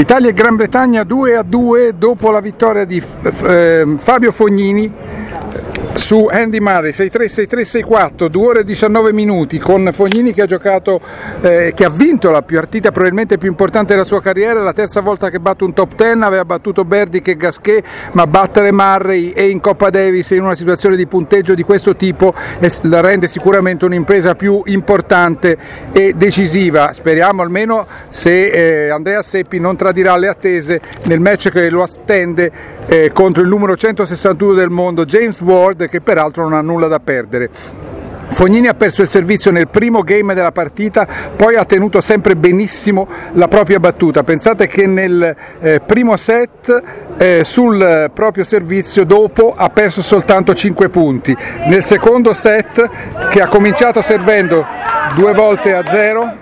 Italia e Gran Bretagna 2-2 dopo la vittoria di Fabio Fognini su Andy Murray, 6-3, 6-3, 6-4, 2 ore e 19 minuti, con Fognini che ha giocato, che ha vinto la partita probabilmente più importante della sua carriera, la terza volta che batte un top 10, aveva battuto Berdic e Gasquet, ma battere Murray e in Coppa Davis in una situazione di punteggio di questo tipo la rende sicuramente un'impresa più importante e decisiva. Speriamo almeno, se Andrea Seppi non tradirà le attese nel match che lo attende contro il numero 161 del mondo, James Ward, che peraltro non ha nulla da perdere. Fognini ha perso il servizio nel primo game della partita, poi ha tenuto sempre benissimo la propria battuta. Pensate che nel primo set sul proprio servizio dopo ha perso soltanto 5 punti. Nel secondo set, che ha cominciato servendo 2-0,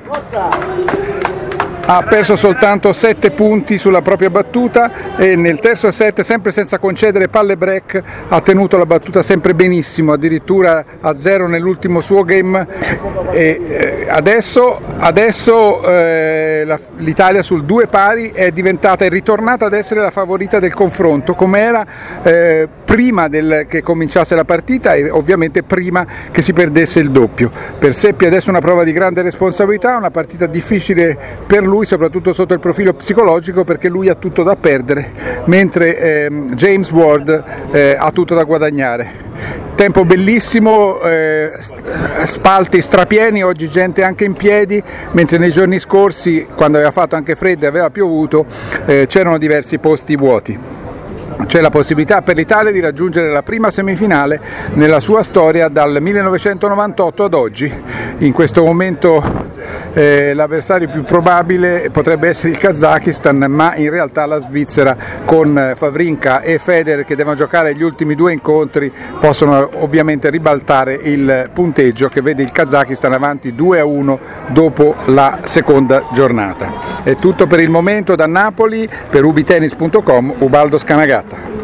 ha perso soltanto 7 punti sulla propria battuta, e nel terzo set, sempre senza concedere palle break, ha tenuto la battuta sempre benissimo, addirittura a 0 nell'ultimo suo game. E adesso l'Italia sul 2 pari è ritornata ad essere la favorita del confronto, come era prima che cominciasse la partita e ovviamente prima che si perdesse il doppio. Per Seppi adesso una prova di grande responsabilità, una partita difficile per lui, soprattutto sotto il profilo psicologico, perché lui ha tutto da perdere, mentre James Ward ha tutto da guadagnare. Tempo bellissimo, spalti strapieni, oggi gente anche in piedi, mentre nei giorni scorsi, quando aveva fatto anche freddo e aveva piovuto, c'erano diversi posti vuoti. C'è la possibilità per l'Italia di raggiungere la prima semifinale nella sua storia dal 1998 ad oggi. In questo momento l'avversario più probabile potrebbe essere il Kazakistan, ma in realtà la Svizzera, con Wawrinka e Federer che devono giocare gli ultimi 2 incontri, possono ovviamente ribaltare il punteggio, che vede il Kazakistan avanti 2-1 dopo la seconda giornata. È tutto per il momento da Napoli. Per ubitennis.com, Ubaldo Scanagata.